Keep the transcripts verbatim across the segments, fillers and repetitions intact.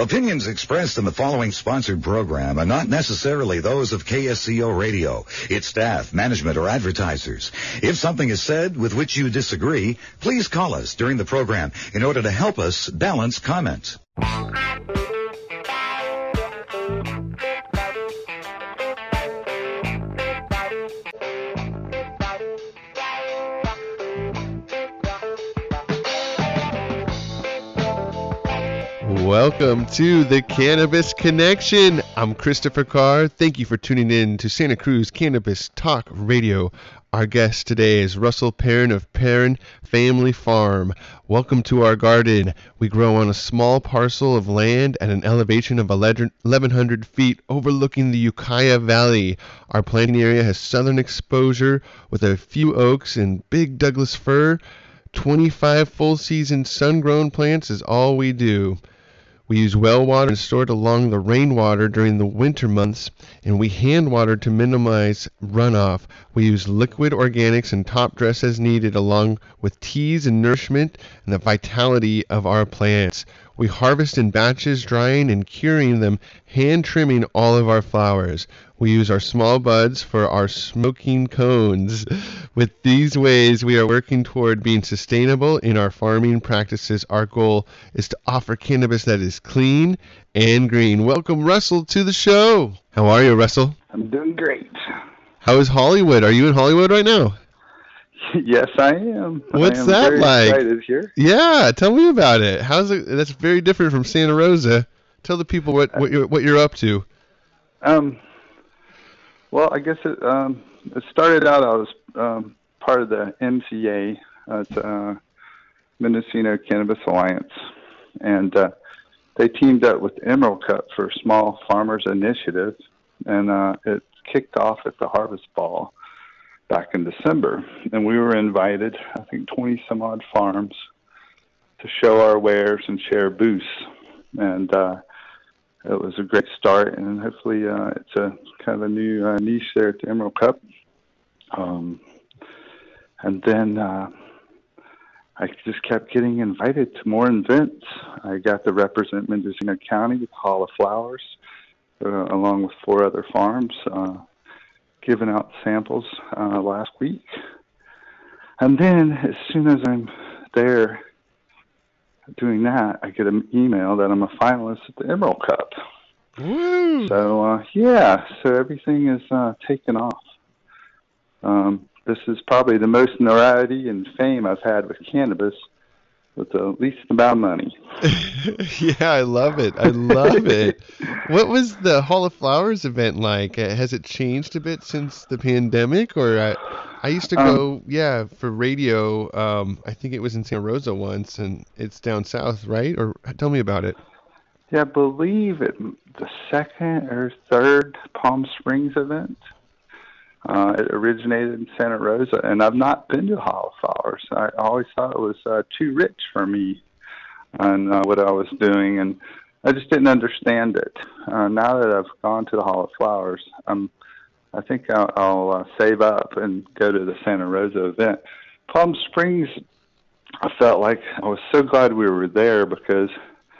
Opinions expressed in the following sponsored program are not necessarily those of K S C O Radio, its staff, management, or advertisers. If something is said with which you disagree, please call us during the program in order to help us balance comments. Welcome to the Cannabis Connection. I'm Christopher Carr. Thank you for tuning in to Santa Cruz Cannabis Talk Radio. Our guest today is Russell Perrin of Perrin Family Farm. Welcome to our garden. We grow on a small parcel of land at an elevation of eleven hundred feet overlooking the Ukiah Valley. Our planting area has southern exposure with a few oaks and big Douglas fir. twenty-five full-season sun-grown plants is all we do. We use well water and store it along the rainwater during the winter months, and we hand water to minimize runoff. We use liquid organics and top dress as needed, along with teas and nourishment and the vitality of our plants. We harvest in batches, drying and curing them, hand trimming all of our flowers. We use our small buds for our smoking cones. With these ways, we are working toward being sustainable in our farming practices. Our goal is to offer cannabis that is clean and green. Welcome, Russell, to the show. How are you, Russell? I'm doing great. How is Hollywood? Are you in Hollywood right now? Yes, I am. What's I am that very like? Excited here. Yeah, tell me about it. How's it? That's very different from Santa Rosa. Tell the people what, what you're what you're up to. Um. Well, I guess it um it started out. I was um part of the M C A, uh, it's, uh, Mendocino Cannabis Alliance, and uh, they teamed up with Emerald Cup for Small Farmers Initiative, and uh, it kicked off at the Harvest Ball back in December, and we were invited, I think, twenty some odd farms to show our wares and share booths, and uh, it was a great start, and hopefully uh, it's a kind of a new uh, niche there at the Emerald Cup. Um, and then uh, I just kept getting invited to more events. I got to represent Mendocino County with Hall of Flowers, uh, along with four other farms, uh, giving out samples uh, last week. And then as soon as I'm there doing that, I get an email that I'm a finalist at the Emerald Cup. Woo! So, uh, yeah, so everything is uh, taken off. Um, this is probably the most notoriety and fame I've had with cannabis with the least amount of money. Yeah, I love it. I love it. What was the Hall of Flowers event like? Uh, has it changed a bit since the pandemic? Or I, I used to go, um, yeah, for radio. Um, I think it was in Santa Rosa once, and it's down south, right? Or tell me about it. Yeah, I believe it the second or third Palm Springs event. Uh, it originated in Santa Rosa, and I've not been to Hall of Flowers. I always thought it was uh, too rich for me and uh, what I was doing, and I just didn't understand it. Uh, now that I've gone to the Hall of Flowers, I'm, I think I'll, I'll uh, save up and go to the Santa Rosa event. Palm Springs, I felt like I was so glad we were there because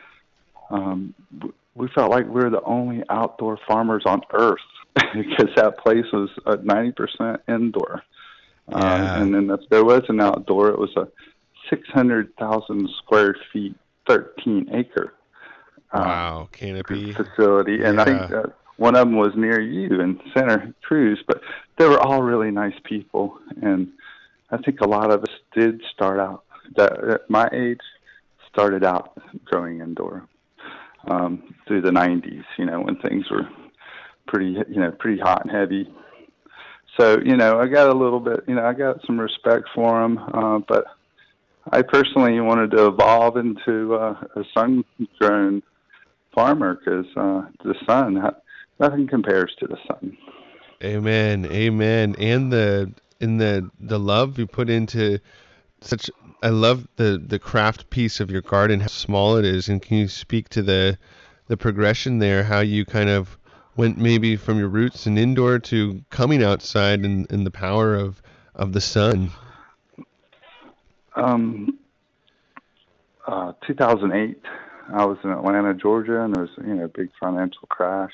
um, we felt like we were the only outdoor farmers on earth. Because that place was uh, ninety percent indoor. Yeah. Uh, and then if there was an outdoor, it was a six hundred thousand square feet, thirteen acre uh, wow, canopy facility. And yeah. I think that one of them was near you in Santa Cruz, but they were all really nice people. And I think a lot of us did start out, that at my age, started out growing indoor um, through the nineties, you know, when things were pretty, you know, pretty hot and heavy. So, you know, I got a little bit, you know, I got some respect for them, uh, but I personally wanted to evolve into uh, a sun-grown farmer because uh, the sun, nothing compares to the sun. Amen, amen. And the in the the love you put into such, I love the the craft piece of your garden, how small it is, and can you speak to the the progression there, how you kind of went maybe from your roots in indoor to coming outside and, and the power of, of the sun? Um, uh, two thousand eight, I was in Atlanta, Georgia, and there was, you know, a big financial crash.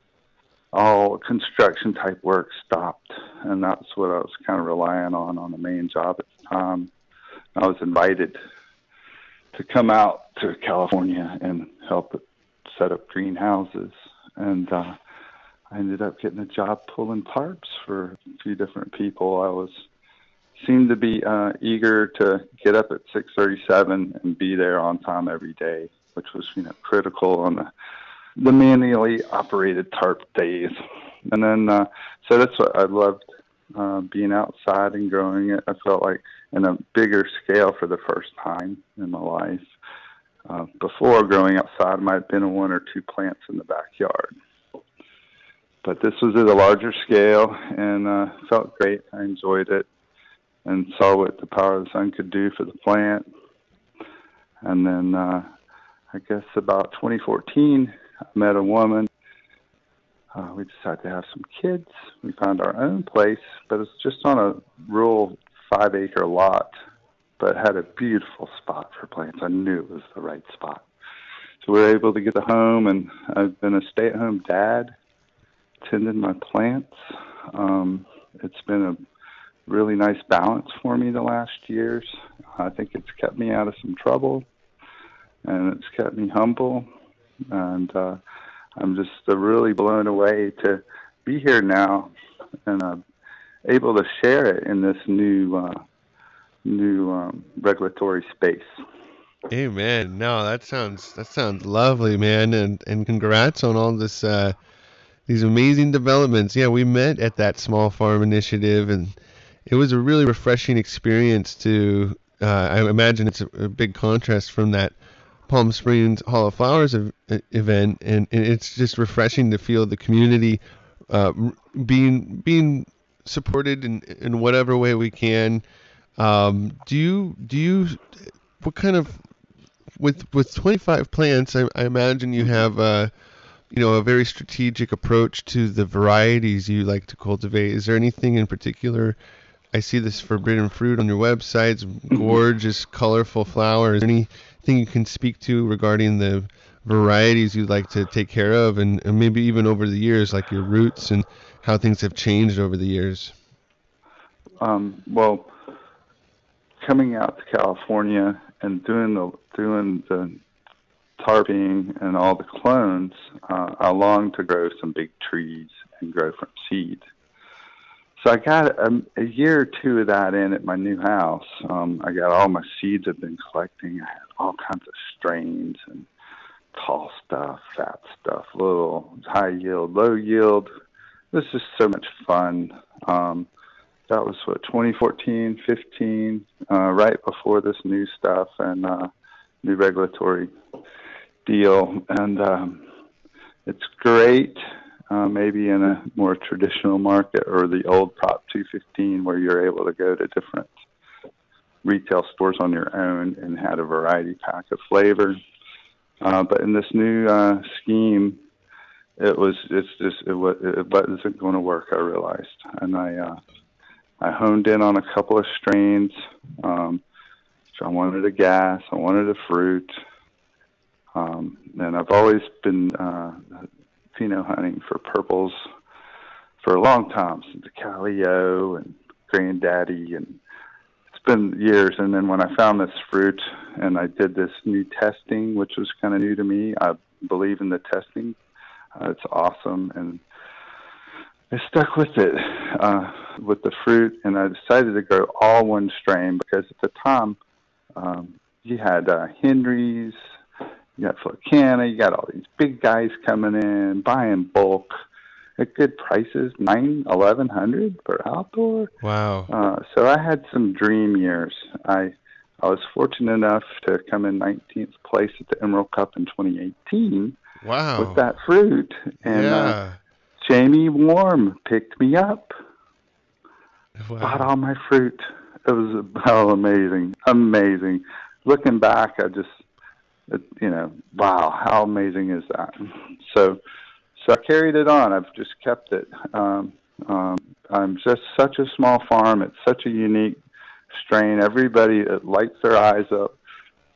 All construction type work stopped, and that's what I was kind of relying on on the main job at the time. I was invited to come out to California and help set up greenhouses, and uh, I ended up getting a job pulling tarps for a few different people. I was seemed to be uh, eager to get up at six thirty-seven and be there on time every day, which was, you know, critical on the, the manually operated tarp days. And then, uh, so that's what I loved, uh, being outside and growing it. I felt like in a bigger scale for the first time in my life. Uh, before growing outside, might have been one or two plants in the backyard. But this was at a larger scale, and uh, felt great. I enjoyed it and saw what the power of the sun could do for the plant. And then uh, I guess about twenty fourteen, I met a woman. Uh, we decided to have some kids. We found our own place, but it's just on a rural five-acre lot, but had a beautiful spot for plants. I knew it was the right spot. So we were able to get a home, and I've been a stay-at-home dad, tending my plants. Um, it's been a really nice balance for me the last years. I think it's kept me out of some trouble, and it's kept me humble. And uh, I'm just uh, really blown away to be here now and uh, able to share it in this new uh, new um, regulatory space. Amen. No, that sounds that sounds lovely, man, and and congrats on all this uh, these amazing developments. Yeah, we met at that small farm initiative, and it was a really refreshing experience to, uh, I imagine it's a, a big contrast from that Palm Springs Hall of Flowers ev- event, and, and it's just refreshing to feel the community uh, being being supported in, in whatever way we can. Um, do you, do you, what kind of, with with twenty-five plants, I, I imagine you have a, you know, a very strategic approach to the varieties you like to cultivate. Is there anything in particular? I see this forbidden fruit on your website. It's gorgeous, colorful flowers. Anything you can speak to regarding the varieties you'd like to take care of, and, and maybe even over the years, like your roots and how things have changed over the years? Um, well, coming out to California and doing the doing the tarping and all the clones, uh, I longed to grow some big trees and grow from seed. So I got a, a year or two of that in at my new house. Um, I got all my seeds I've been collecting. I had all kinds of strains and tall stuff, fat stuff, little, high yield, low yield. It was just so much fun. Um, that was what, twenty fourteen, fifteen, uh, right before this new stuff and uh, new regulatory deal. And um, it's great. Uh, maybe in a more traditional market or the old Prop two fifteen where you're able to go to different retail stores on your own and had a variety pack of flavor. Uh, but in this new uh, scheme, it was it's just it, was, it wasn't going to work, I realized. And I uh, I honed in on a couple of strains. Um, so I wanted a gas, I wanted a fruit. Um, and I've always been uh, pheno hunting for purples for a long time, since the Calio and Granddaddy, and it's been years. And then when I found this fruit and I did this new testing, which was kind of new to me, I believe in the testing. Uh, it's awesome, and I stuck with it, uh, with the fruit, and I decided to grow all one strain because at the time um, you had uh, Henry's, you got Flocana, you got all these big guys coming in, buying bulk at good prices, nine, eleven hundred per outdoor. Wow. Uh, so I had some dream years. I I was fortunate enough to come in nineteenth place at the Emerald Cup in twenty eighteen. Wow. With that fruit. And yeah. uh, Jamie Warm picked me up, wow. bought all my fruit. It was oh, amazing, amazing. Looking back, I just, it, you know, wow, how amazing is that? So, so I carried it on. I've just kept it. Um, um, I'm just such a small farm. It's such a unique strain. Everybody, it lights their eyes up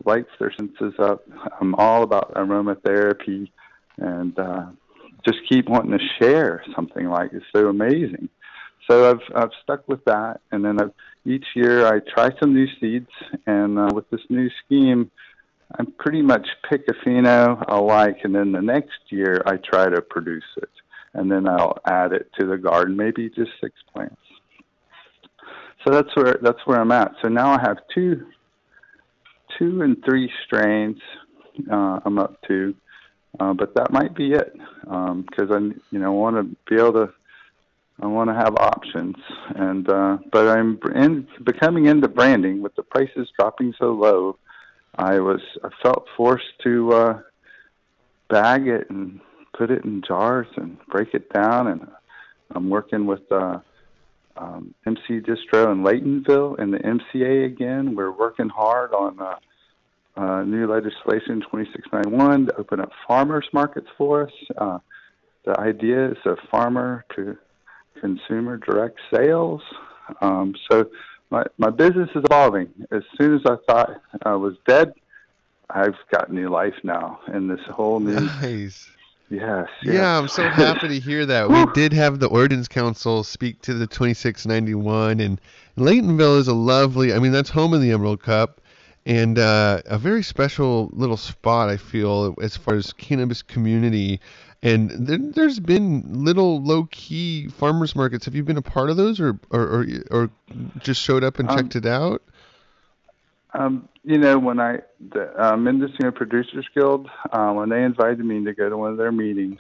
lights their senses up. I'm all about aromatherapy, and uh, just keep wanting to share something like it's so amazing. So I've I've stuck with that, and then I've, each year I try some new seeds, and uh, with this new scheme, I pretty much pick a pheno I like, and then the next year I try to produce it, and then I'll add it to the garden, maybe just six plants. So that's where that's where I'm at. So now I have two, two and three strains. Uh, I'm up to, uh, but that might be it because um, I, you know, want to be able to. I want to have options, and uh, but I'm in, becoming into branding with the prices dropping so low. I was I felt forced to uh, bag it and put it in jars and break it down, and I'm working with. Uh, Um, M C Distro in Laytonville and the M C A again. We're working hard on uh, uh, new legislation twenty-six ninety-one to open up farmers markets for us. Uh, the idea is a farmer to consumer direct sales. Um, so my, my business is evolving. As soon as I thought I was dead, I've got new life now in this whole new... Nice. Yes, yes. Yeah, I'm so happy to hear that. We did have the Ordinance Council speak to the twenty-six ninety-one, and Laytonville is a lovely, I mean, that's home of the Emerald Cup, and uh, a very special little spot, I feel, as far as cannabis community. And there, there's been little low-key farmers markets. Have you been a part of those, or or, or, or just showed up and um, checked it out? Um, you know, when I, the uh, Mendocino Producers Guild, uh, when they invited me to go to one of their meetings,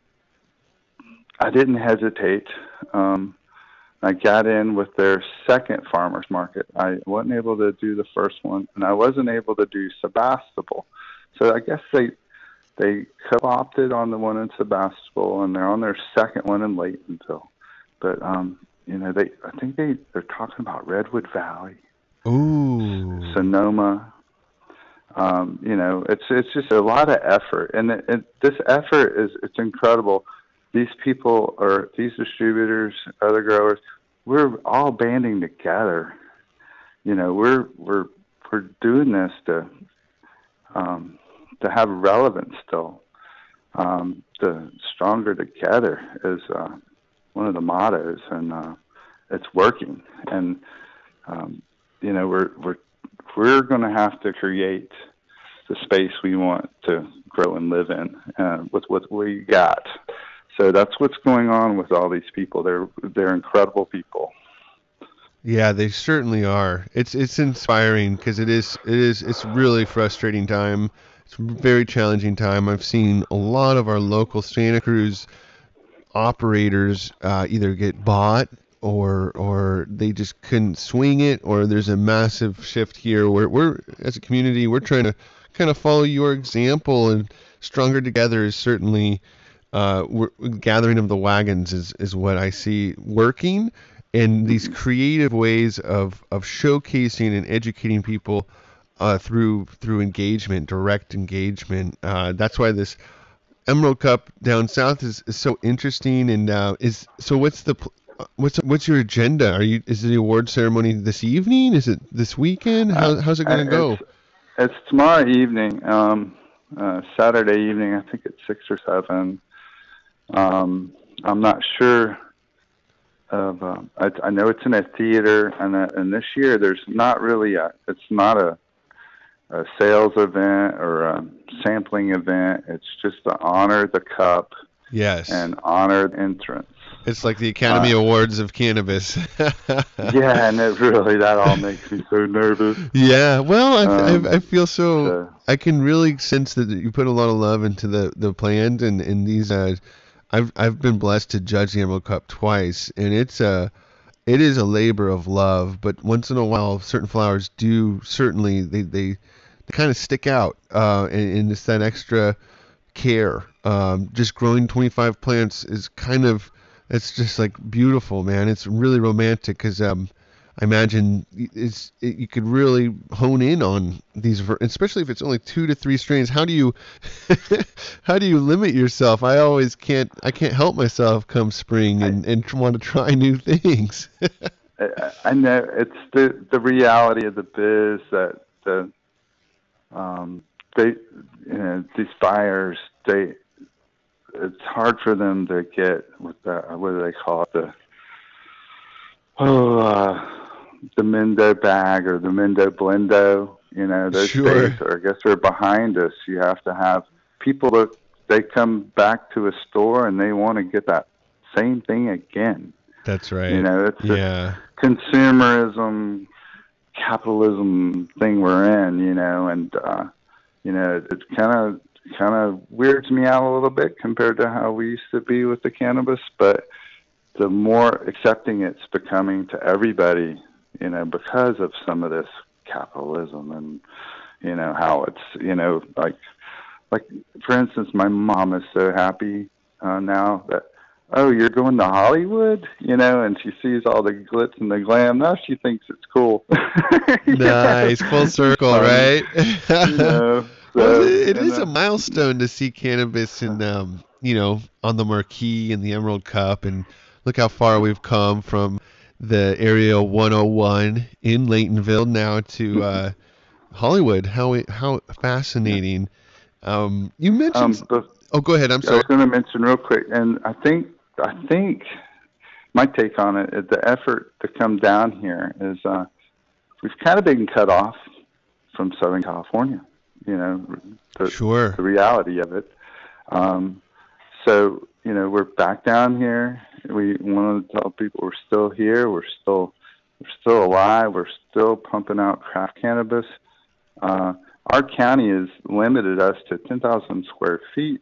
I didn't hesitate. Um, I got in with their second farmers market. I wasn't able to do the first one, and I wasn't able to do Sebastopol. So I guess they they co-opted on the one in Sebastopol, and they're on their second one in Laytonville. But um, you know, they I think they they're talking about Redwood Valley. Ooh. Sonoma. Um, you know, it's it's just a lot of effort, and it, it, this effort is it's incredible. These people are these distributors, other growers. We're all banding together. You know, we're we're we're doing this to um, to have relevance still. Um, the stronger together is uh, one of the mottos, and uh, it's working. And um, you know, we're we're we're going to have to create the space we want to grow and live in uh, with what we got. So that's what's going on with all these people. They're they're incredible people. Yeah, they certainly are. It's it's inspiring because it is it is it's really frustrating time. It's a very challenging time. I've seen a lot of our local Santa Cruz operators uh, either get bought or or they just couldn't swing it, or there's a massive shift here where we're, as a community, we're trying to kind of follow your example, and Stronger Together is certainly uh, we're, gathering of the wagons is, is what I see working, and these creative ways of, of showcasing and educating people uh, through through engagement, direct engagement. Uh, that's why this Emerald Cup down south is, is so interesting. And uh, is so what's the pl- What's what's your agenda? Are you is the award ceremony this evening? Is it this weekend? How, how's it going to go? It's, it's tomorrow evening, um, uh, Saturday evening. I think it's six or seven. Um, I'm not sure of. Uh, I, I know it's in a theater, and uh, and this year there's not really a. It's not a, a sales event or a sampling event. It's just to honor the cup. Yes. And honor the entrance. It's like the Academy uh, Awards of cannabis. Yeah, and it really, that all makes me so nervous. Yeah, well, I, um, I, I feel so, so, I can really sense that you put a lot of love into the, the plant, and, and these, uh, I've I've been blessed to judge the Emerald Cup twice, and it's a, it is a labor of love, but once in a while, certain flowers do, certainly, they, they, they kind of stick out, uh, and, and it's that extra care. Um, just growing twenty-five plants is kind of, it's just like beautiful, man. It's really romantic because um, I imagine it's it, you could really hone in on these, especially if it's only two to three strains. How do you how do you limit yourself? I always can't I can't help myself come spring and, and want to try new things. I, I know it's the the reality of the biz that the um, they, you know, these buyers, they, it's hard for them to get with the, what do they call it, the, oh, uh, the Mendo bag or the Mendo Blendo. You know, those Sure. days are, I guess, are behind us. You have to have people that they come back to a store and they want to get that same thing again. That's right. You know, it's yeah. a consumerism, capitalism thing we're in. You know, and uh, you know, it kind of kind of weirds me out a little bit compared to how we used to be with the cannabis. But the more accepting it's becoming to everybody, you know, because of some of this capitalism and, you know, how it's, you know, like, like for instance, my mom is so happy uh, now that, oh, you're going to Hollywood, you know, and she sees all the glitz and the glam. Now she thinks it's cool. Nice, full circle, um, right? You know, so, well, it, it is uh, a milestone to see cannabis in, um, you know, on the marquee and the Emerald Cup, and look how far we've come from the Area one oh one in Laytonville now to uh, Hollywood. How how fascinating. Um, you mentioned. Um, but, oh, go ahead. I'm I sorry. was going to mention real quick, and I think I think my take on it is the effort to come down here is uh, we've kind of been cut off from Southern California. You know, the, sure. the reality of it. Um, so you know, we're back down here. We want to tell people we're still here. We're still we're still alive. We're still pumping out craft cannabis. Uh, our county has limited us to ten thousand square feet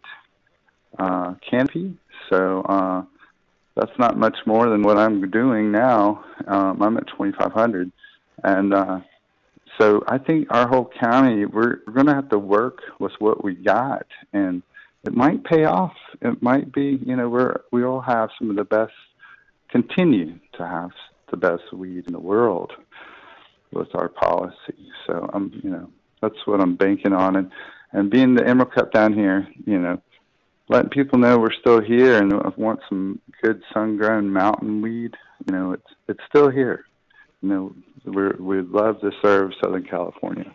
uh, canopy. So uh, that's not much more than what I'm doing now. Um, I'm at twenty-five hundred. And uh, so I think our whole county, we're, we're going to have to work with what we got. And it might pay off. It might be, you know, we're, we all have some of the best, continue to have the best weed in the world with our policy. So, I'm, you know, that's what I'm banking on. And, and being the Emerald Cup down here, you know, letting people know we're still here and want some good sun-grown mountain weed, you know, it's it's still here. You know, we're, we'd love to serve Southern California.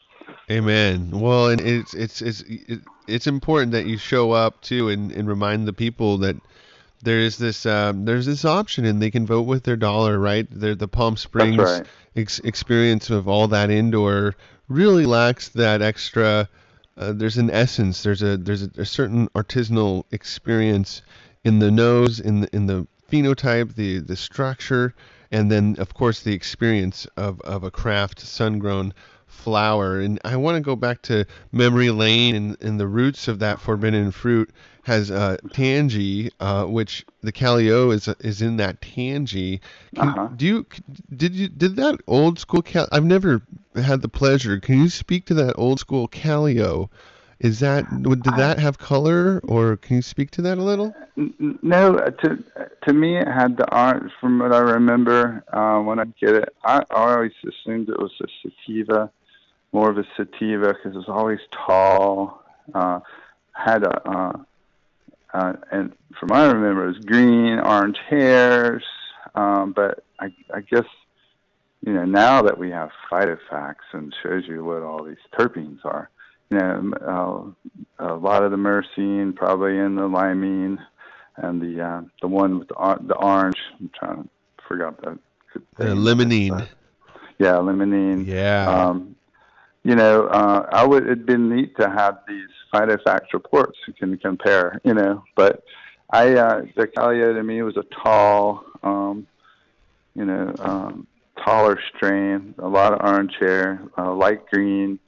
Amen. Well, and it's it's it's it's important that you show up too and, and remind the people that there is this um, there's this option and they can vote with their dollar, right? They're, the Palm Springs That's right. ex- experience of all that indoor really lacks that extra. Uh, there's an essence. There's a there's a, a certain artisanal experience in the nose, in the in the phenotype, the the structure, and then of course the experience of of a craft sun-grown flower. And I want to go back to memory lane, and, and the roots of that forbidden fruit has uh, tangy, uh, which the Calio is is in that tangy. Can, Uh-huh. Do you did you did that old school cal? I've never had the pleasure. Can you speak to that old school Calio? Is that did that have color, or can you speak to that a little? No, to to me it had the orange. From what I remember, uh, when I get it, I, I always assumed it was a sativa, more of a sativa because it was always tall. Uh, had a uh, uh, and from what I remember, it was green, orange hairs. Um, but I, I guess you know now that we have phytofacts and shows you what all these terpenes are. You know, uh, a lot of the myrcene, probably in the limonene, and the uh, the one with the, or- the orange. I'm trying to forget that. The limonene. Uh, yeah, limonene. Yeah. Um, you know, uh, I would. It'd been neat to have these phytofact reports you can compare. You know, but I uh, the Calio to me was a tall, um, you know, um, taller strain, a lot of orange hair, uh, light green.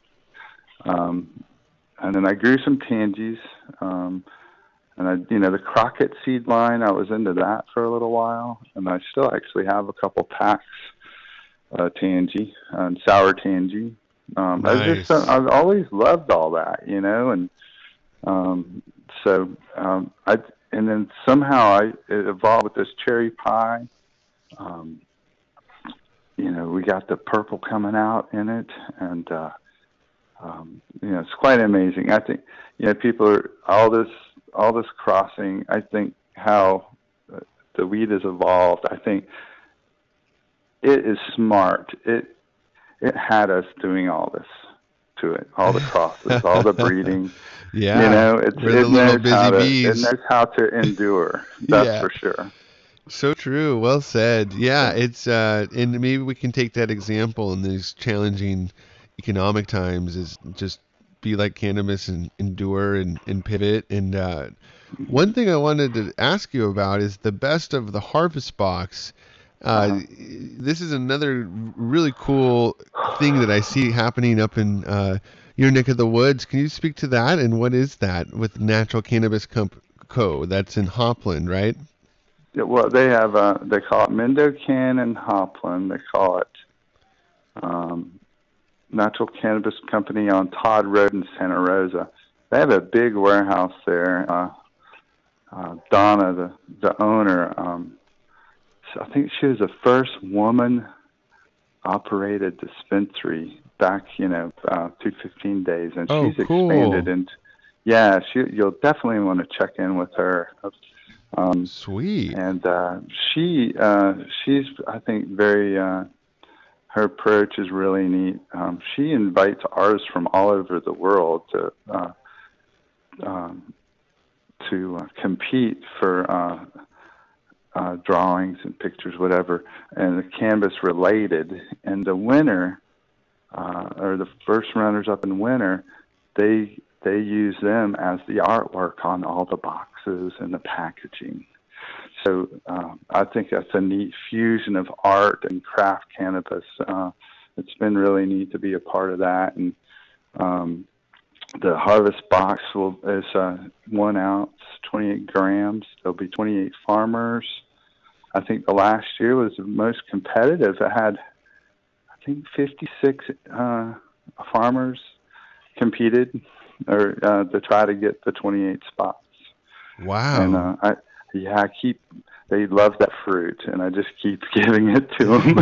Um, and then I grew some tangies, um, and I, you know, the Crockett seed line, I was into that for a little while, and I still actually have a couple packs, uh, tangy, and sour tangy. Um, I just, Nice. uh, I've always loved all that, you know, and, um, so, um, I, and then somehow I, it evolved with this cherry pie. Um, you know, we got the purple coming out in it, and, uh, Um, you know, it's quite amazing. I think, you know, people are all this, all this crossing. I think how uh, the weed has evolved. I think it is smart. It, it had us doing all this to it, all the crosses, all the breeding. Yeah, you know, it's, we're the it little knows busy how to, bees. it knows how to endure. That's Yeah. for sure. So true. Well said. Yeah, it's uh, and maybe we can take that example in these challenging economic times is just be like cannabis and endure and, and pivot. And uh, one thing I wanted to ask you about is the best of the harvest box. Uh, Uh-huh. This is another really cool thing that I see happening up in uh, your neck of the woods. Can you speak to that? And what is that with Natural Cannabis Comp- Co? That's in Hopland, right? Yeah, well, they have, uh, they call it Mendocan and Hopland. They call it um, Natural Cannabis Company on Todd Road in Santa Rosa. They have a big warehouse there. Uh, uh, Donna, the, the owner, um, I think she was the first woman-operated dispensary back, you know, uh, two fifteen days, and Oh, she's cool. expanded into. Yeah, she. You'll definitely want to check in with her. Um, Sweet. And uh, she, uh, she's, I think, very. Uh, her approach is really neat. Um, she invites artists from all over the world to uh, um, to uh, compete for. Uh, Uh, drawings and pictures, whatever, and the canvas related. And the winner, uh, or the first runners up in winner, they they use them as the artwork on all the boxes and the packaging. So uh, I think that's a neat fusion of art and craft cannabis. Uh, it's been really neat to be a part of that. And um, the harvest box will is uh, one ounce, twenty-eight grams. There'll be twenty-eight farmers. I think the last year was the most competitive. It had, I think, fifty-six uh, farmers competed or uh, to try to get the twenty-eight spots. Wow. And uh, I, yeah, I keep. They love that fruit, and I just keep giving it to them.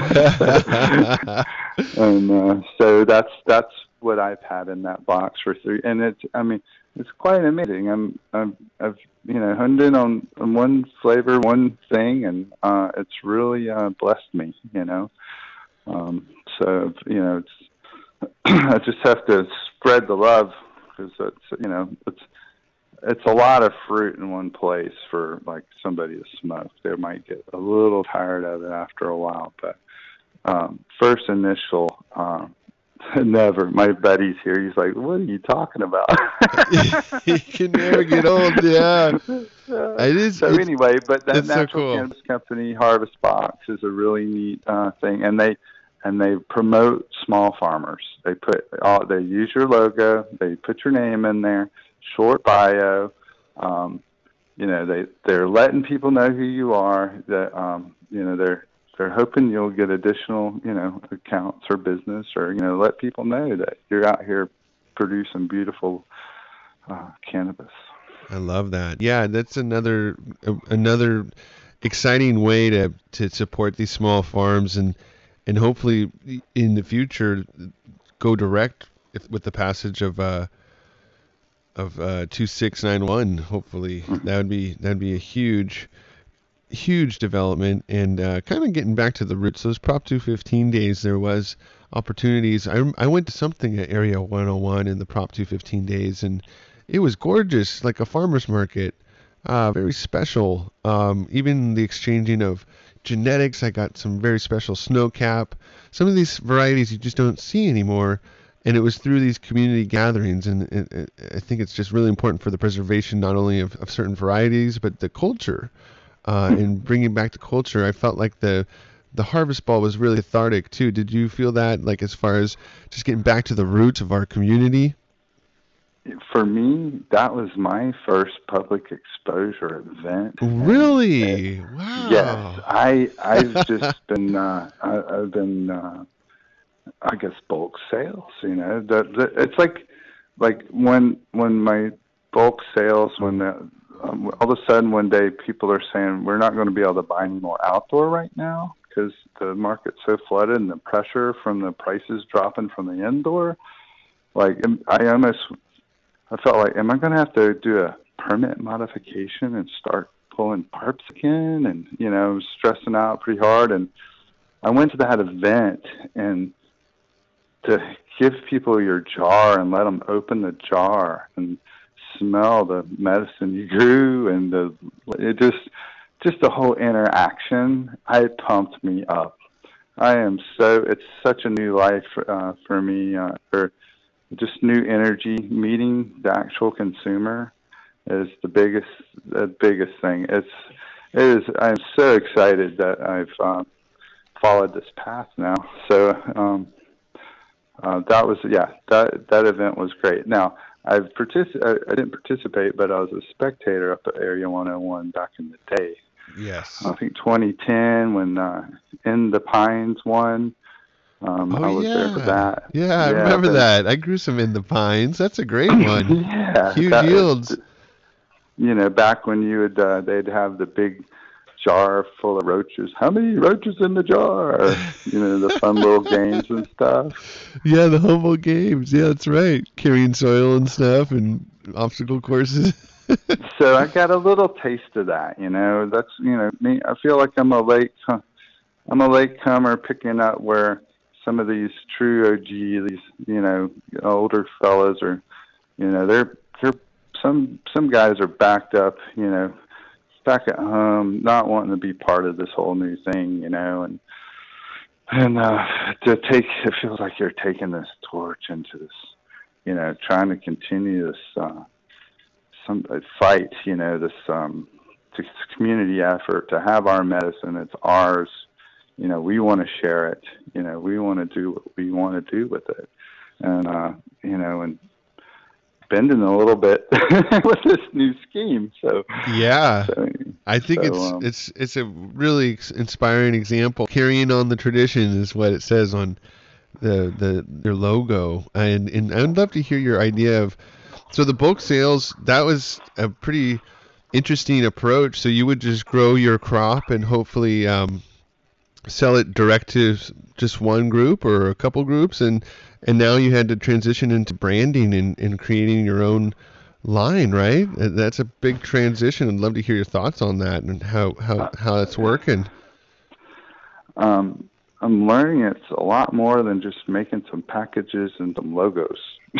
and uh, so that's that's what I've had in that box for three. And it's, I mean, it's quite amazing. I'm, I'm I've you know honed in on, on one flavor, one thing, and uh, it's really uh, blessed me. You know, um, so you know, it's I just have to spread the love because it's you know it's. It's a lot of fruit in one place for like somebody to smoke. They might get a little tired of it after a while, but um, first initial, uh, never. My buddy's here. He's like, "What are you talking about?" You can never get old. Yeah, it is. So anyway, but that it's so Natural cool. Cannabis Company Harvest Box is a really neat uh, thing, and they and they promote small farmers. They put all, they use your logo. They put your name in there. Short bio, um, you know, they they're letting people know who you are. That um, you know, they're they're hoping you'll get additional, you know, accounts or business, or you know, let people know that you're out here producing beautiful uh, cannabis. I love that. Yeah, that's another another exciting way to to support these small farms and and hopefully in the future go direct with the passage of. Uh, of uh, two six nine one. Hopefully that would be that'd be a huge huge development. And uh, kind of getting back to the roots, those Prop two fifteen days, there was opportunities. I, I went to something at Area one oh one in the Prop two fifteen days, and it was gorgeous, like a farmer's market, uh, very special. Um, even the exchanging of genetics, I got some very special snowcap, some of these varieties you just don't see anymore. And it was through these community gatherings, and it, it, I think it's just really important for the preservation not only of, of certain varieties, but the culture, uh, and bringing back the culture. I felt like the the Harvest Ball was really cathartic too. Did you feel that, like as far as just getting back to the roots of our community? For me, that was my first public exposure event. Really? And, wow. Yes, I I've just been uh, I, I've been. Uh, I guess bulk sales, you know, the, the, it's like, like when, when my bulk sales, when the, um, all of a sudden one day people are saying, we're not going to be able to buy any more outdoor right now because the market's so flooded and the pressure from the prices dropping from the indoor. Like I almost, I felt like, am I going to have to do a permit modification and start pulling parts again? And, you know, I was stressing out pretty hard. And I went to that event and to give people your jar and let them open the jar and smell the medicine you grew, and the it just just the whole interaction, it pumped me up. I am so it's such a new life uh, for me, uh, for just new energy. Meeting the actual consumer is the biggest the biggest thing. It's it is. I'm so excited that I've uh, followed this path now. So um, uh, that was yeah that that event was great. Now I've partic- I, I didn't participate, but I was a spectator up at Area one oh one back in the day. Yes. I think twenty ten when uh, In the Pines won. Um, oh I was yeah. there for that. Yeah, I yeah, remember but, that. I grew some In the Pines. That's a great one. yeah, Huge that, yields. You know, back when you would, uh, they'd have the big jar full of roaches. How many roaches in the jar? You know, the fun little games and stuff. Yeah, the Humboldt Games. Yeah, that's right. Carrying soil and stuff and obstacle courses. So I got a little taste of that. You know, that's you know me. I feel like I'm a late, I'm a latecomer picking up where some of these true O G, these you know older fellas are, you know, they're they're some some guys are backed up, you know, back at home, not wanting to be part of this whole new thing, you know, and and uh, to take it feels like you're taking this torch into this, you know, trying to continue this uh, some uh, fight, you know, this um, this community effort to have our medicine. It's ours. You know, we want to share it. You know, we want to do what we want to do with it, and uh, you know, and bending a little bit with this new scheme. So yeah, so, I think so, it's um, it's it's a really inspiring example. Carrying on the tradition is what it says on the the their logo, and and I'd love to hear your idea of. So the bulk sales, that was a pretty interesting approach. So you would just grow your crop and hopefully um, sell it direct to just one group or a couple groups, and and now you had to transition into branding and, and creating your own line, right? That's a big transition. I'd love to hear your thoughts on that and how how how it's working. Um, I'm learning it's a lot more than just making some packages and some logos.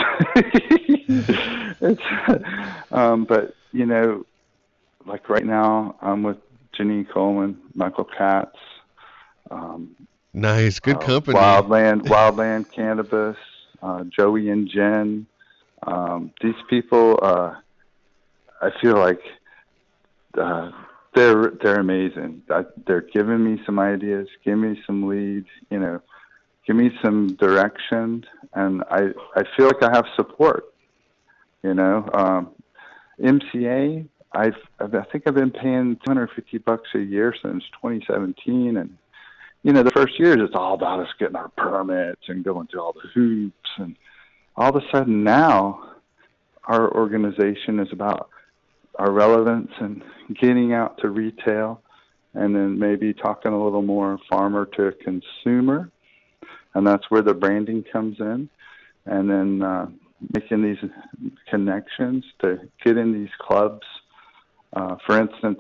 it's, um, but you know, like right now, I'm with Janine Coleman, Michael Katz. Um, nice, good uh, company. Wildland, Wildland Cannabis, uh, Joey and Jen. Um, these people, uh, I feel like uh, they're they're amazing. They're giving me some ideas, give me some leads, you know, give me some direction, and I I feel like I have support. You know, um, M C A. I've I think I've been paying two hundred fifty bucks a year since twenty seventeen, and you know, the first years it's all about us getting our permits and going through all the hoops, and all of a sudden now our organization is about our relevance and getting out to retail, and then maybe talking a little more farmer to consumer, and that's where the branding comes in, and then uh, making these connections to get in these clubs. Uh, for instance,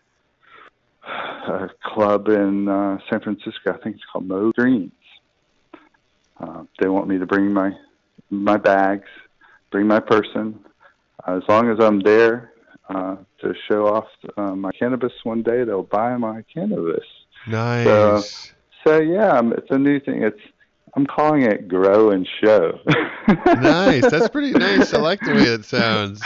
a club in uh, San Francisco, I think it's called Mo Greens. Uh, they want me to bring my my bags, bring my person. Uh, as long as I'm there uh, to show off uh, my cannabis one day, they'll buy my cannabis. Nice. So, so yeah, um, it's a new thing. It's I'm calling it Grow and Show. Nice. That's pretty nice. I like the way it sounds.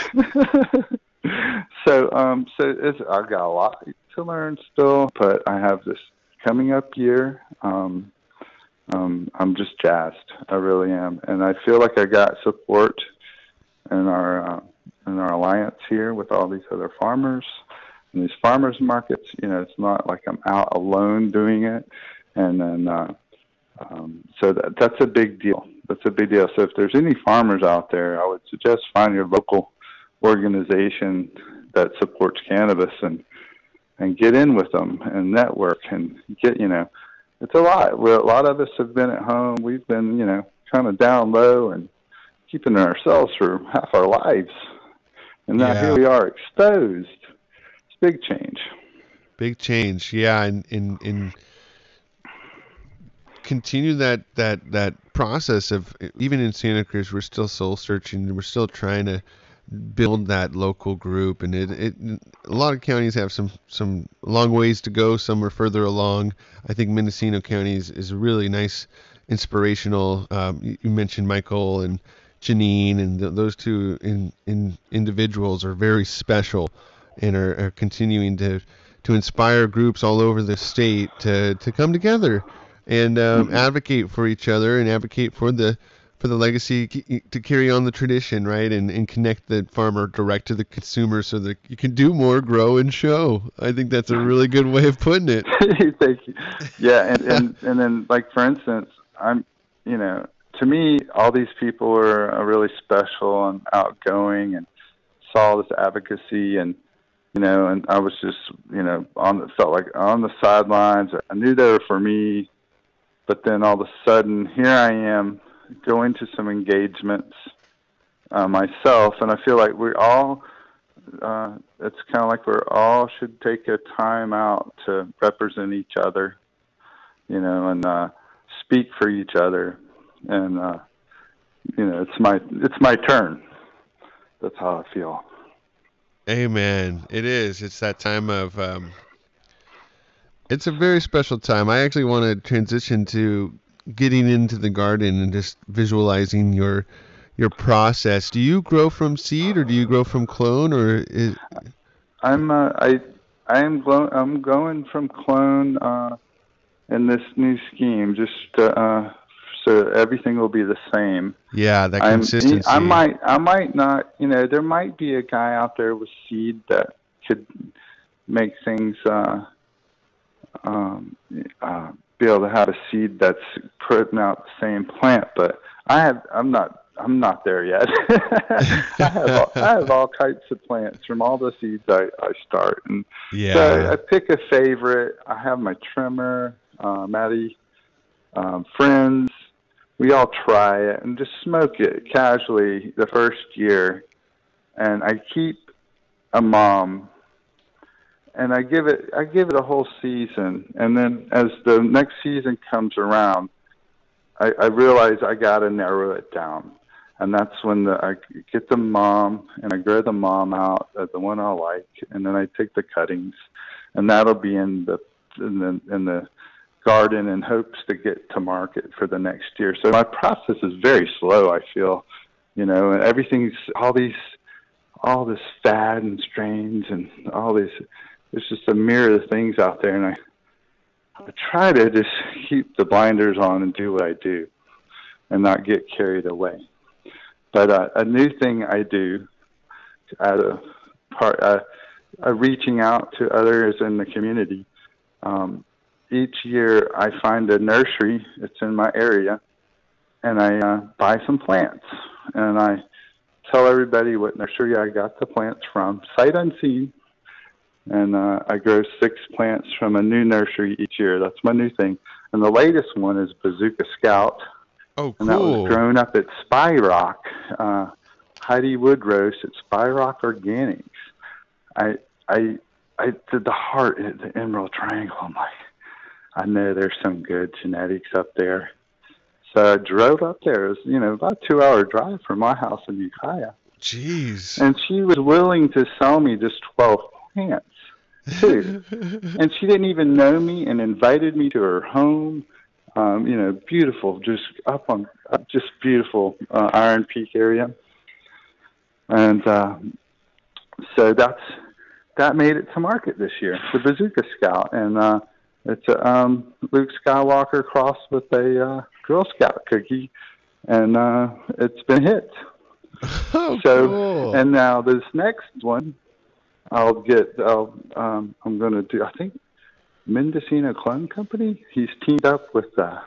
So, um, so it's, I've got a lot to learn still, but I have this coming up year. Um, um, I'm just jazzed. I really am, and I feel like I got support in our uh, in our alliance here with all these other farmers and these farmers markets. You know, it's not like I'm out alone doing it, and then uh, um, so that, that's a big deal. That's a big deal. So if there's any farmers out there, I would suggest find your local organization that supports cannabis and and get in with them and network and get, you know, it's a lot. We're, a lot of us have been at home. We've been, you know, kind of down low and keeping ourselves for half our lives. And now Yeah. here we are exposed. It's big change. Big change. Yeah. And, and, and continue that, that, that process of, even in Santa Cruz, we're still soul searching. We're still trying to build that local group, and it, it a lot of counties have some some long ways to go. Some are further along. I think Mendocino County is, is a really nice, inspirational. Um, you, you mentioned Michael and Janine, and th- those two in, in individuals are very special, and are, are continuing to to inspire groups all over the state to to come together and um, Mm-hmm. advocate for each other and advocate for the for the legacy to carry on the tradition, right? And, and connect the farmer direct to the consumer so that you can do more, grow, and show. I think that's a really good way of putting it. Thank you. Yeah, and, and and then like for instance, I'm, you know, to me, all these people were uh, really special and outgoing, and saw this advocacy, and you know, and I was just, you know, on felt like on the sidelines. I knew they were for me, but then all of a sudden, here I am going to some engagements uh, myself, and I feel like we all, uh, it's kind of like we're all should take a time out to represent each other, you know, and uh, speak for each other, and uh, you know, it's my it's my turn. That's how I feel. Amen. It is. It's that time of. Um, it's a very special time. I actually want to transition to getting into the garden and just visualizing your your process. Do you grow from seed, or do you grow from clone, or is... I'm uh, I I am glo- I'm going from clone uh, in this new scheme, just uh, so everything will be the same. Yeah, that I'm, consistency. I might I might not, you know, there might be a guy out there with seed that could make things uh, um, uh, be able to have a seed that's putting out the same plant, but I have I'm not I'm not there yet. I have all, I have all types of plants from all the seeds I, I start, and yeah. so I, I pick a favorite. I have my trimmer, uh, Maddie, um, friends. We all try it and just smoke it casually the first year, and I keep a mom, and I give it I give it a whole season, and then as the next season comes around, I, I realize I got to narrow it down. And that's when the, I get the mom, and I grow the mom out, uh, the one I like, and then I take the cuttings, and that'll be in the in the in the garden in hopes to get to market for the next year. So my process is very slow, I feel, you know, and everything's all these all this fad and strains and all these. It's just a myriad of things out there, and I, I try to just keep the blinders on and do what I do, and not get carried away. But uh, a new thing I do, at a part, uh, uh, reaching out to others in the community. Um, each year, I find a nursery that's in my area, and I uh, buy some plants, and I tell everybody what nursery I got the plants from, sight unseen, and uh, I grow six plants from a new nursery each year. That's my new thing, and the latest one is Bazooka Scout. Oh, cool. And that was grown up at Spy Rock, uh, Heidi Woodrose at Spy Rock Organics. I, I, I did the heart at the Emerald Triangle. I'm like, I know there's some good genetics up there. So I drove up there. It was, you know, about a two-hour drive from my house in Ukiah. Jeez. And she was willing to sell me just twelve plants, too. And she didn't even know me and invited me to her home. Um, you know, beautiful, just up on, uh, just beautiful uh, Iron Peak area, and uh, so that's that made it to market this year. The Bazooka Scout, and uh, it's a um, Luke Skywalker crossed with a uh, Girl Scout cookie, and uh, it's been hit. Oh, so, cool. And now this next one, I'll get. I'll, um, I'm going to do. I think. Mendocino Clone Company. He's teamed up with uh,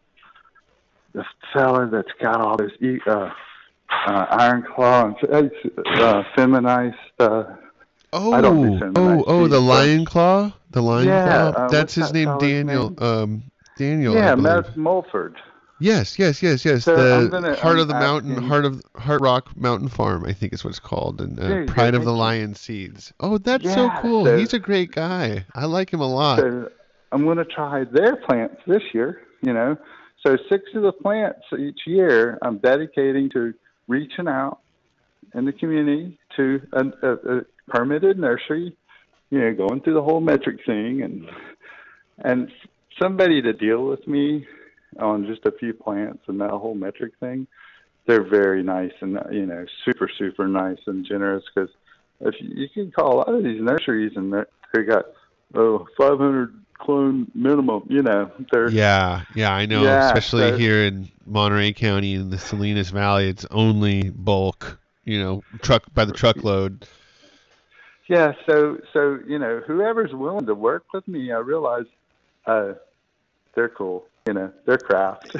the fella that's got all those uh, uh, Iron Claw and uh, feminized. Uh, oh, I don't do feminized oh, oh, the seeds, Lion Claw. The Lion yeah, Claw. uh, That's his that name, fella's Daniel. name? Um, Daniel. Yeah, I believe. Matt Mulford. Yes, yes, yes, yes. So the I'm gonna- Heart I'm of the Mountain, asking- Heart of Heart Rock Mountain Farm, I think is what it's called, and uh, There you go, Pride of thank the you. Lion Seeds. Oh, that's so Yeah, cool. so- He's a great guy. I like him a lot. So I'm going to try their plants this year, you know. so six of the plants each year I'm dedicating to reaching out in the community to a, a, a permitted nursery, you know, going through the whole metric thing, and and somebody to deal with me on just a few plants and that whole metric thing. They're very nice and, you know, super, super nice and generous, because if you, you can call a lot of these nurseries and they got, oh, five hundred clone minimum, you know. They're, yeah, yeah, I know, yeah, especially so, here in Monterey County in the Salinas Valley, it's only bulk, you know, truck by the truckload. Yeah, so, so you know, whoever's willing to work with me, I realize uh, they're cool. You know, their craft.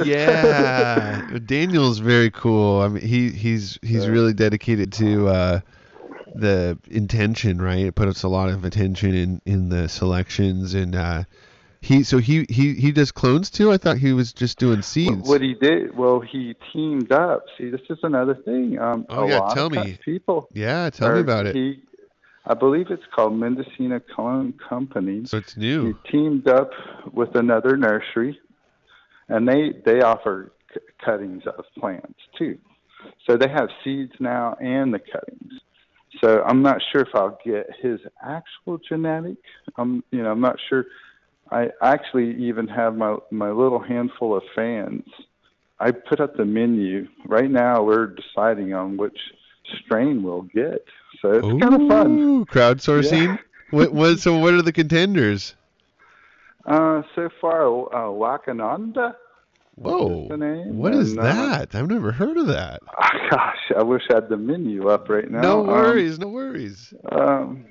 Yeah, Daniel's very cool. I mean, he he's he's Yeah. really dedicated to uh, the intention, right? It puts a lot of attention in, in the selections, and uh, he so he, he he does clones too. I thought he was just doing seeds. What he did, well, he teamed up. See, this is another thing. Um, Oh a yeah, lot tell of me. people. Yeah, tell are, me about it. He, I believe it's called Mendocino Clone Company. So it's new. He teamed up with another nursery, and they they offer c- cuttings of plants too. So they have seeds now and the cuttings. So I'm not sure if I'll get his actual genetic. I'm you know I'm not sure. I actually even have my my little handful of fans. I put up the menu. Right now we're deciding on which strain we'll get. So it's kind of fun. Ooh, crowdsourcing. Yeah. what what so what are the contenders? Uh, so far, uh, Wakananda. Whoa, The name. what is and, that? I've never heard of that. Uh, gosh, I wish I had the menu up right now. No worries, um, no worries. Um,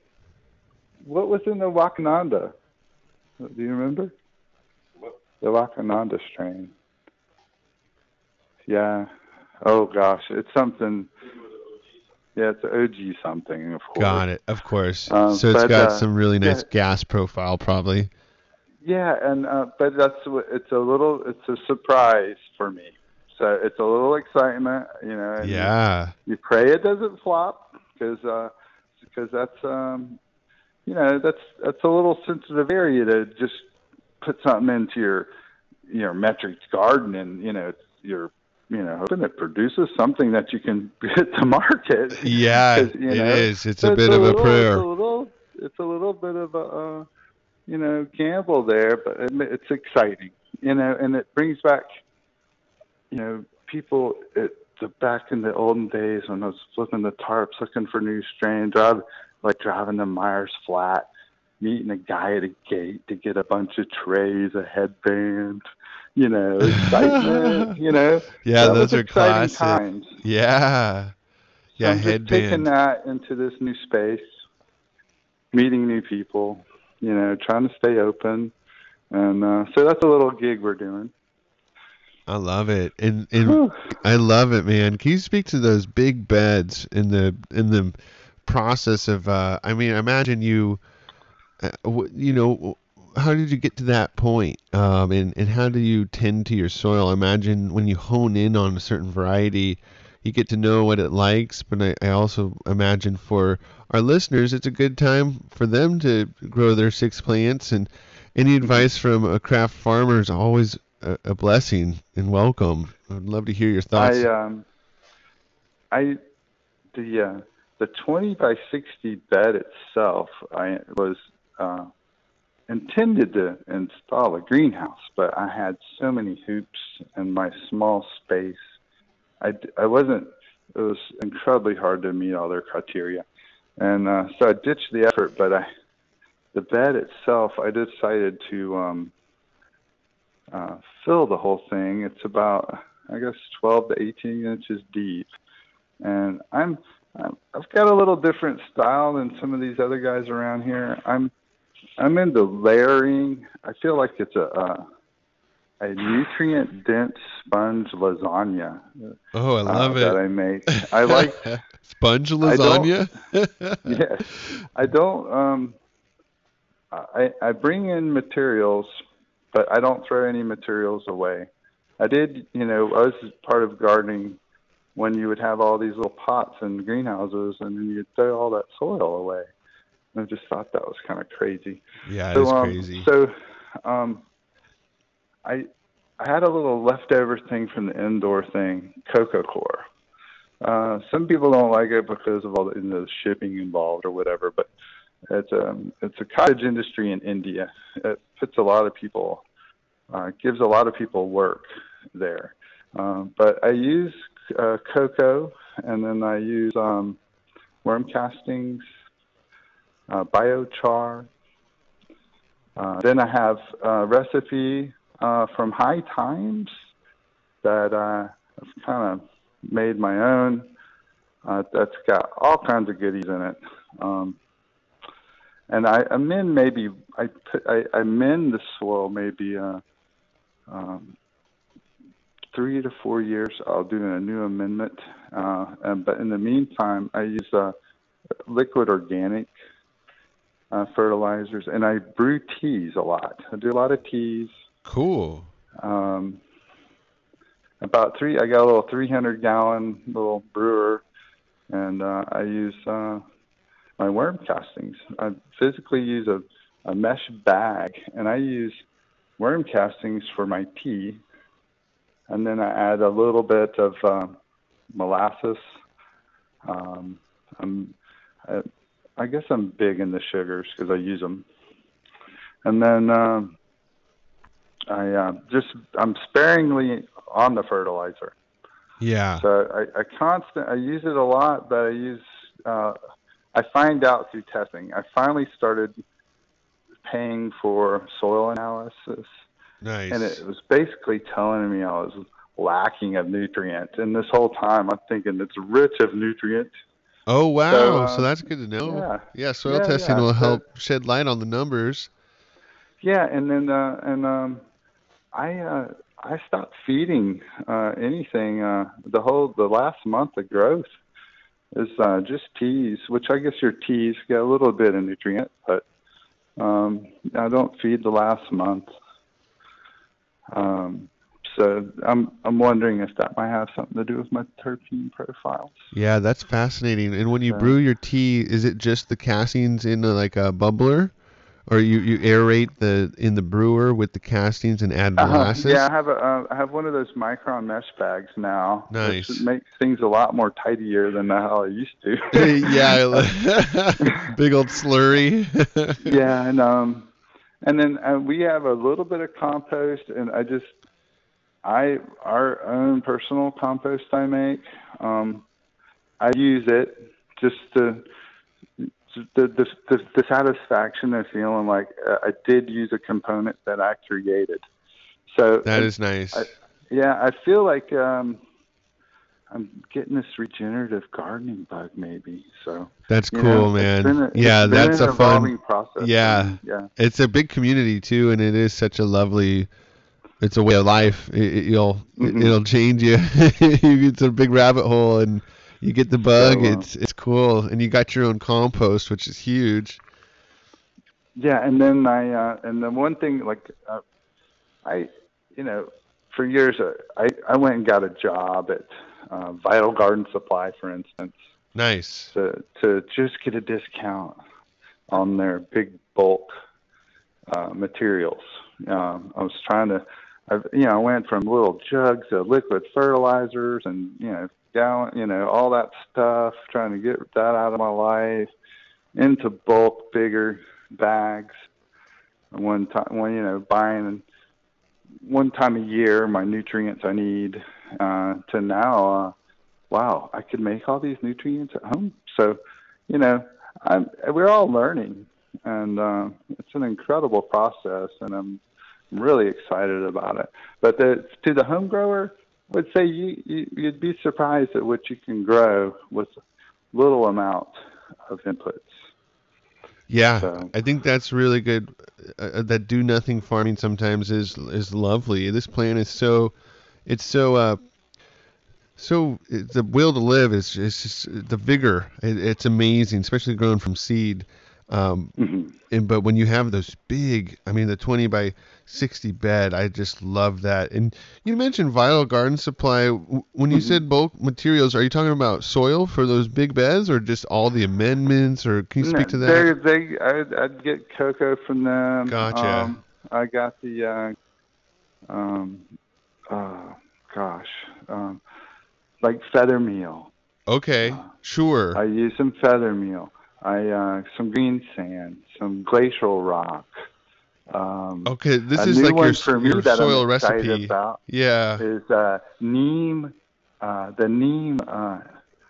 what was in the Wakananda? Do you remember? The Wakananda strain. Yeah. Oh gosh, it's something. Yeah, it's O G something, of course. Got it, of course. Um, so it's but, got uh, some really nice yeah. gas profile, probably. Yeah, and uh, but that's what it's a little. It's a surprise for me. So it's a little excitement, you know. And Yeah. You, you pray it doesn't flop, because uh, because that's um, you know that's that's a little sensitive area to just put something into your your metric garden, and you know your you know hoping it produces something that you can get to market. Yeah, you it know, is. It's so a bit a of little, a prayer. It's a little. It's a little bit of a. Uh, you know, gamble there, but it's exciting, you know, and it brings back, you know, people at the back in the olden days when I was flipping the tarps, looking for new strain, drive, like driving to Myers Flat, meeting a guy at a gate to get a bunch of trays, a headband, you know, excitement, you know. Yeah, that those was are exciting classic. times. Yeah. Yeah, so I'm just taking headband. that into this new space, meeting new people, you know, trying to stay open. And uh, so that's a little gig we're doing. I love it. And and I love it, man. Can you speak to those big beds in the in the process of uh I mean, imagine you uh, you know, how did you get to that point? Um and and how do you tend to your soil? Imagine when you hone in on a certain variety, you get to know what it likes, but I, I also imagine for our listeners, it's a good time for them to grow their six plants, and any advice from a craft farmer is always a, a blessing and welcome. I'd love to hear your thoughts. I, um, I, the, uh, the twenty by sixty bed itself, I was, uh, intended to install a greenhouse, but I had so many hoops in my small space. I, I wasn't, it was incredibly hard to meet all their criteria. And uh, so I ditched the effort, but I, the bed itself, I decided to um, uh, fill the whole thing. It's about, I guess, twelve to eighteen inches deep. And I'm, I'm, I've got a little different style than some of these other guys around here. I'm, I'm into layering. I feel like it's a, uh, a nutrient-dense sponge lasagna. Oh, I love uh, it. That I make. I like sponge lasagna. Yes, I don't. Um, I I bring in materials, but I don't throw any materials away. I did, you know, I was part of gardening when you would have all these little pots and greenhouses, and then you'd throw all that soil away. I just thought that was kind of crazy. Yeah, it so, is um, crazy. So, um, I I had a little leftover thing from the indoor thing, coco coir. Uh, some people don't like it because of all the, you know, the shipping involved or whatever, but it's a, it's a cottage industry in India. It puts a lot of people, uh, gives a lot of people work there. Um, but I use uh, cocoa, and then I use um, worm castings, uh, biochar. Uh, then I have a recipe uh, from High Times that uh, I've kind of made my own. Uh, that's got all kinds of goodies in it. Um, and I amend maybe, I, put, I, I amend the soil maybe uh, um, three to four years. I'll do a new amendment. Uh, and, but in the meantime, I use uh, liquid organic uh, fertilizers, and I brew teas a lot. I do a lot of teas. Cool. Um, about three, I got a little three hundred gallon little brewer, and uh, I use uh, my worm castings. I physically use a, a mesh bag, and I use worm castings for my tea, and then I add a little bit of uh, molasses. Um, I'm, I, I guess I'm big into sugars because I use them. And then um, I uh, just, I'm sparingly on the fertilizer. Yeah. So I, I constant, I use it a lot, but I use, uh, I find out through testing. I finally started paying for soil analysis. Nice. And it was basically telling me I was lacking of nutrients. And this whole time I'm thinking it's rich of nutrients. Oh, wow. So, um, so that's good to know. Yeah, yeah soil yeah, testing yeah. will So, help shed light on the numbers. Yeah, and then uh, and um, I uh, I stopped feeding uh, anything. Uh, the whole the last month of growth is uh, just teas, which I guess your teas get a little bit of nutrient, but um, I don't feed the last month. Um, so I'm I'm wondering if that might have something to do with my terpene profiles. Yeah, that's fascinating. And when you So, brew your tea, is it just the castings in a, like a bubbler, or you, you aerate the in the brewer with the castings and add molasses? Uh, yeah, I have a uh, I have one of those micron mesh bags now. Nice. Which makes things a lot more tidier than how I used to. yeah, big old slurry. Yeah, and um, and then uh, we have a little bit of compost, and I just I our own personal compost I make. Um, I use it just to. The, the the the satisfaction of feeling like uh, I did use a component that I created. So that I, is nice. I, yeah, I feel like um, I'm getting this regenerative gardening bug, maybe. So that's cool, know, man. It's been a, yeah, it's been that's an a fun evolving process. Yeah, yeah. It's a big community too, and it is such a lovely. It's a way of life. It, it, you'll Mm-hmm. it, it'll change you. It's a big rabbit hole, and you get the bug. So, uh, it's it's cool, and you got your own compost, which is huge. Yeah, and then I uh, and the one thing like uh, I, you know, for years uh, I I went and got a job at uh, Vital Garden Supply, for instance. Nice. To to just get a discount on their big bulk uh, materials. Um, I was trying to, I, you know, I went from little jugs of liquid fertilizers and you know. Gallon, you know, all that stuff, trying to get that out of my life, into bulk, bigger bags. One time, one, you know, buying one time a year my nutrients I need. Uh, to now, uh, wow, I could make all these nutrients at home. So, you know, I'm, we're all learning, and uh, it's an incredible process, and I'm really excited about it. But the, to the home grower, I would say you, you, you'd be surprised at what you can grow with little amount of inputs. Yeah, So, I think that's really good. Uh, that do nothing farming sometimes is is lovely. This plant is so, it's so uh, so it, the will to live is is just the vigor. It, it's amazing, especially growing from seed. Um, mm-hmm. and but when you have those big, I mean the twenty by sixty bed, I just love that. And you mentioned Vital Garden Supply. When you Mm-hmm. said bulk materials, are you talking about soil for those big beds, or just all the amendments? Or can you speak to that? They, they, I'd, I'd get cocoa from them. Gotcha. Um, I got the uh, um, uh, gosh, um, like feather meal. Okay, Uh, sure. I use some feather meal. I uh, some green sand, some glacial rock. Um, Okay, this a is new like your one s- for me your that I'm soil excited recipe. about Yeah. is uh, neem. Uh, the neem. Uh,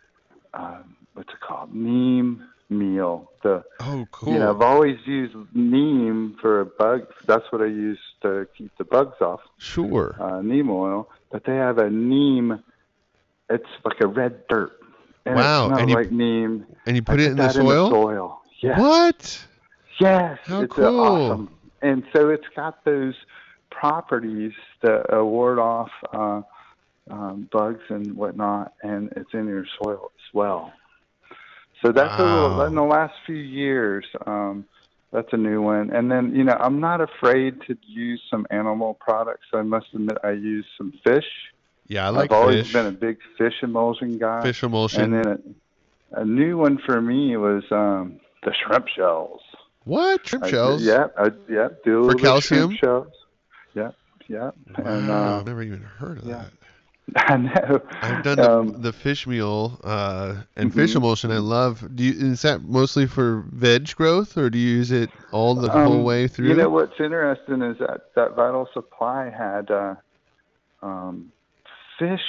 uh, what's it called? Neem meal. The Oh, you know cool. I've always used neem for bugs. That's what I use to keep the bugs off. Sure. Uh, neem oil, but they have a neem. It's like a red dirt, and it Wow. And smells you like neem. and you I put it put in the that in the soil? soil. Yes, What? yes, How it's uh, cool. awesome. And so it's got those properties that uh, ward off uh, um, bugs and whatnot, and it's in your soil as well. So that's a little in the Wow. last few years. Um, that's a new one. And then you know I'm not afraid to use some animal products. I must admit I use some fish. Yeah, I I've like always been a fish. big fish emulsion guy. Fish And emulsion. then a, a new one for me was um, the shrimp shells. What? Shrimp I do, shells? yeah, I, yeah, do a For little bit of shrimp calcium? shells. Yeah, yeah, and Wow, uh, I've never even heard of yeah, that. I know. I've done the Um, the fish meal uh, and fish hmm emulsion. I love. Do you, is that mostly for veg growth, or do you use it all the whole um, way you know through? what's interesting is that that Vital Supply had uh, um, fish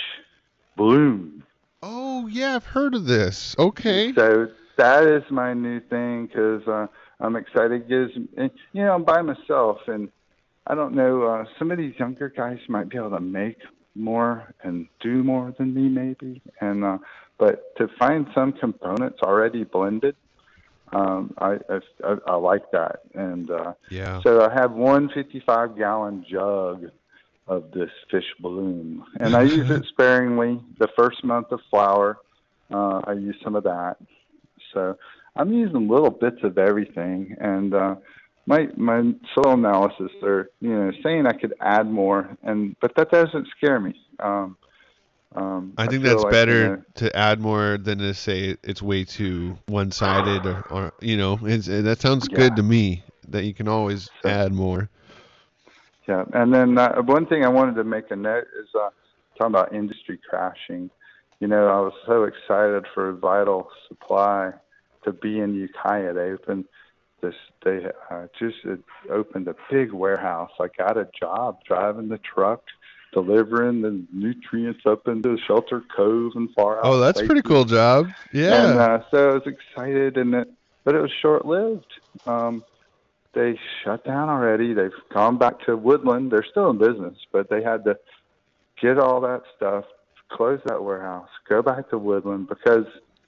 bloom. Oh yeah, I've heard of this. Okay. So that is my new thing because uh, I'm excited. Gives and, you know I'm by myself, and I don't know. Uh, some of these younger guys might be able to make more and do more than me, maybe. And uh, but to find some components already blended, um, I, I I I like that. And uh, Yeah. so I have one fifty-five gallon jug of this fish bloom, and I use it sparingly. The first month of flower, uh, I use some of that. So I'm using little bits of everything, and uh, my my soil analysis, they're you know saying I could add more, and but that doesn't scare me. Um, um, I I think feel that's like you better know, to add more than to say it's way too one-sided or, or you know, it's, that sounds good yeah. to me that you can always So add more. yeah, and then uh, one thing I wanted to make a note is uh, talking about industry crashing. You know, I was so excited for Vital Supply to be in Ukiah. They opened this. They uh, just had opened a big warehouse. I got a job driving the truck, delivering the nutrients up into Shelter Cove and far Oh, out that's a pretty places. cool job. And Yeah. uh, so I was excited, and it, but it was short lived. Um, they shut down already. They've gone back to Woodland. They're still in business, but they had to get all that stuff, close that warehouse, go back to Woodland because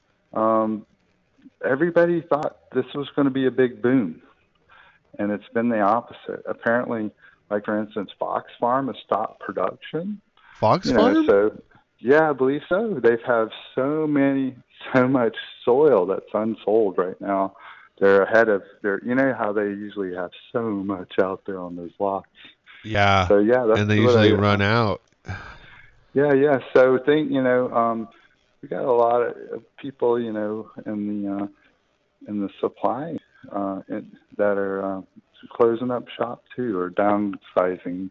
um, everybody thought this was going to be a big boom, and it's been the opposite. Apparently, like for instance, Fox Farm has stopped production. Fox You know, Farm? so yeah, I believe so. They have so many, so much soil that's unsold right now. They're ahead of their. You know how they usually have so much out there on those lots. Yeah. So yeah, that's And they what usually I. run Uh, out. yeah, yeah. So think you know, um, we got a lot of people, you know, in the uh, in the supply uh, in, that are uh, closing up shop too or downsizing.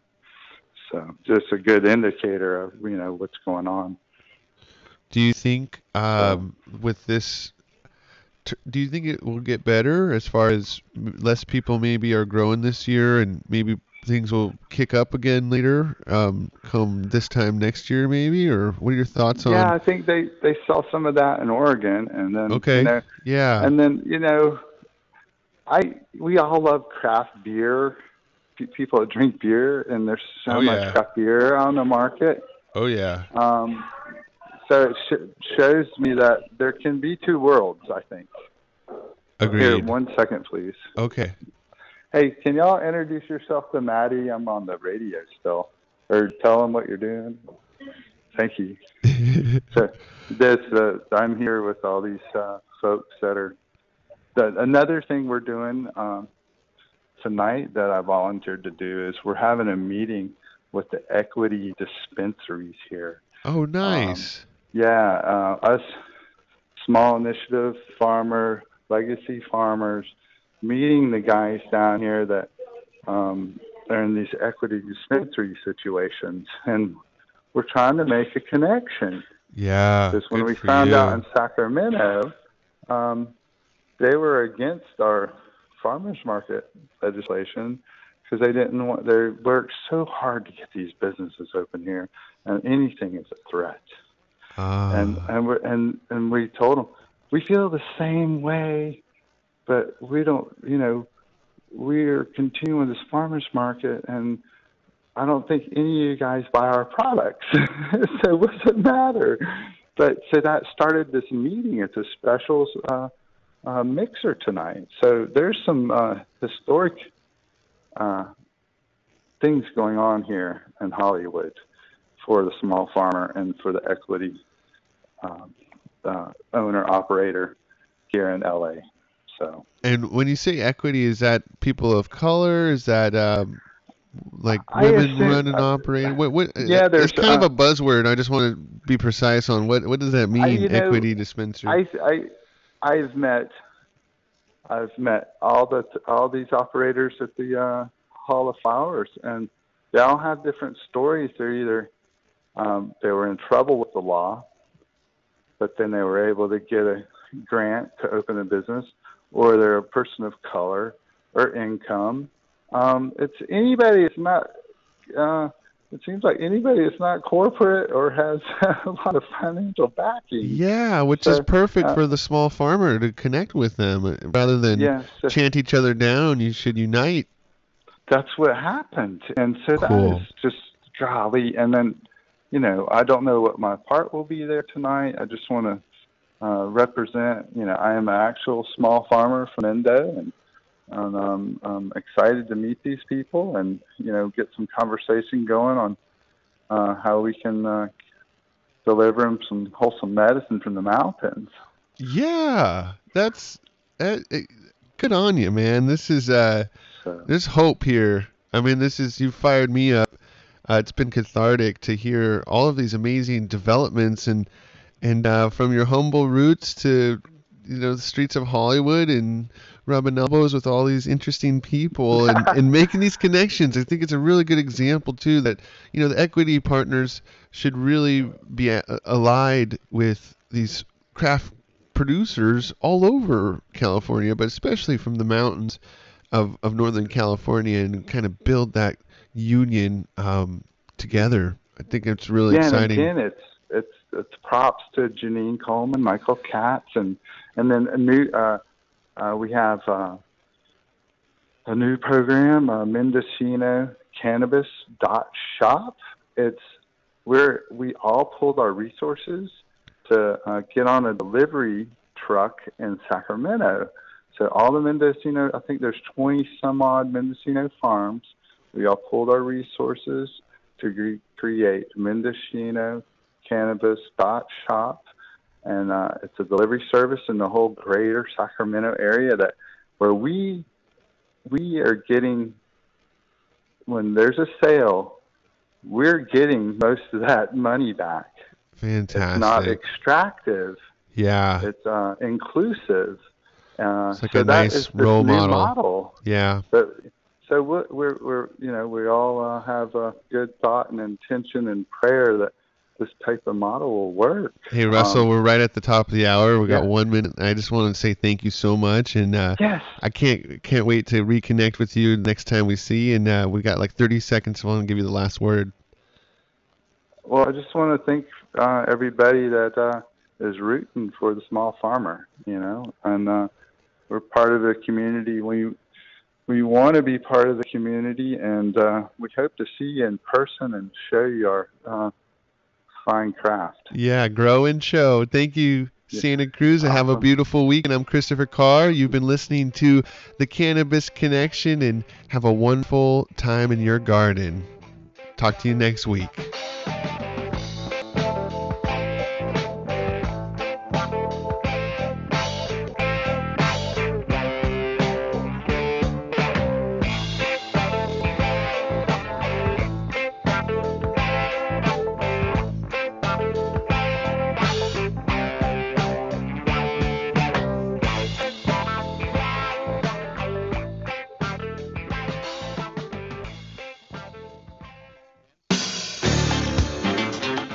So just a good indicator of you know what's going on. Do you think So um, with this, t- do you think it will get better as far as m- less people maybe are growing this year and maybe things will kick up again later, um, come this time next year maybe? Or what are your thoughts yeah, on? I think they they saw some of that in Oregon, and then you Okay, know, yeah, and then you know, I we all love craft beer. Pe- People that drink beer, and there's oh so much yeah, craft beer on the market. oh yeah, Um, so it sh- shows me that there can be two worlds. I think. Here, agreed. one second, please. Okay. Hey, can y'all introduce yourself to Maddie? I'm on the radio still, or tell them what you're doing. Thank you. So this, uh, I'm here with all these uh, folks that are. The, another thing we're doing um, tonight that I volunteered to do is we're having a meeting with the equity dispensaries here. Oh, Um, nice. yeah, uh, us small initiative farmer, legacy farmers, meeting the guys down here that um, they're in these equity dispensary situations, and we're trying to make a connection. Yeah. Because when we for found you. out in Sacramento, um, they were against our farmers market legislation because they didn't want. They worked so hard to get these businesses open here, and anything is a threat. Ah. And and we and and we told them we feel the same way, but we don't. You know, we're continuing this farmers market, and I don't think any of you guys buy our products. So what's the matter? But so that started this meeting. It's a special uh, uh, mixer tonight. So there's some uh, historic uh, things going on here in Hollywood for the small farmer and for the equity um, uh, owner operator here in L A. So. And when you say equity, is that people of color? Is that um, like I women assume- run and operate? What, what, Yeah, there's, it's kind uh, of a buzzword. I just want to be precise on what what does that mean? I- you know, equity dispensary. I, I, I've met, I've met all the all these operators at the uh, Hall of Flowers, and they all have different stories. They're either um, they were in trouble with the law, but then they were able to get a grant to open a business, or they're a person of color or income. Um, it's anybody. It's not. Uh, it seems like anybody that's not corporate or has a lot of financial backing. Yeah, which So, is perfect uh, for the small farmer to connect with them uh, rather than Yes, that's- chant each other down. You should unite. That's what happened, and so Cool. that is just golly. And then, you know, I don't know what my part will be there tonight. I just want to uh, represent. You know, I am an actual small farmer from Mendo, and, and um, I'm excited to meet these people and you know get some conversation going on uh, how we can uh, deliver them some wholesome medicine from the mountains. Yeah, that's uh, it, good on you, man. This is uh, So. there's hope here. I mean, this is you fired me up. Uh, it's been cathartic to hear all of these amazing developments and and uh, from your humble roots to you know the streets of Hollywood and rubbing elbows with all these interesting people and, and making these connections. I think it's a really good example too that you know the equity partners should really be a- allied with these craft producers all over California, but especially from the mountains of, of Northern California, and kind of build that union um, together. I think it's really Yeah, exciting. and again, it's it's it's props to Janine Coleman, Michael Katz, and and then a new uh, uh, we have uh, a new program, uh, Mendocino Cannabis dot shop. It's where we all pulled our resources to uh, get on a delivery truck in Sacramento. So all the Mendocino, I think there's twenty some odd Mendocino farms. We all pulled our resources to re- create Mendocino Cannabis dot shop, and uh, it's a delivery service in the whole greater Sacramento area that where we we are getting, when there's a sale, we're getting most of that money back. Fantastic. It's not extractive. Yeah. It's uh, inclusive. Uh, It's like so a that nice is this role new model. model. Yeah. But so we're, we're, we're, you know, we all uh, have a good thought and intention and prayer that this type of model will work. Hey, Russell, Um, we're right at the top of the hour. We got yeah. one minute. I just want to say thank you so much, and uh, Yes. I can't can't wait to reconnect with you next time we see. And uh, we got like thirty seconds. So I want to give you the last word. Well, I just want to thank uh, everybody that uh, is rooting for the small farmer, you know, and uh, we're part of the community. We we want to be part of the community, and uh, we hope to see you in person and show you our uh, fine craft. Yeah, grow and show. Thank you, Yeah. Santa Cruz, and have a Awesome. beautiful week. And I'm Christopher Carr. You've been listening to the Cannabis Connection, and have a wonderful time in your garden. Talk to you next week.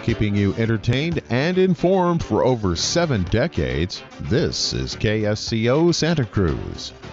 Keeping you entertained and informed for over seven decades, this is K S C O Santa Cruz.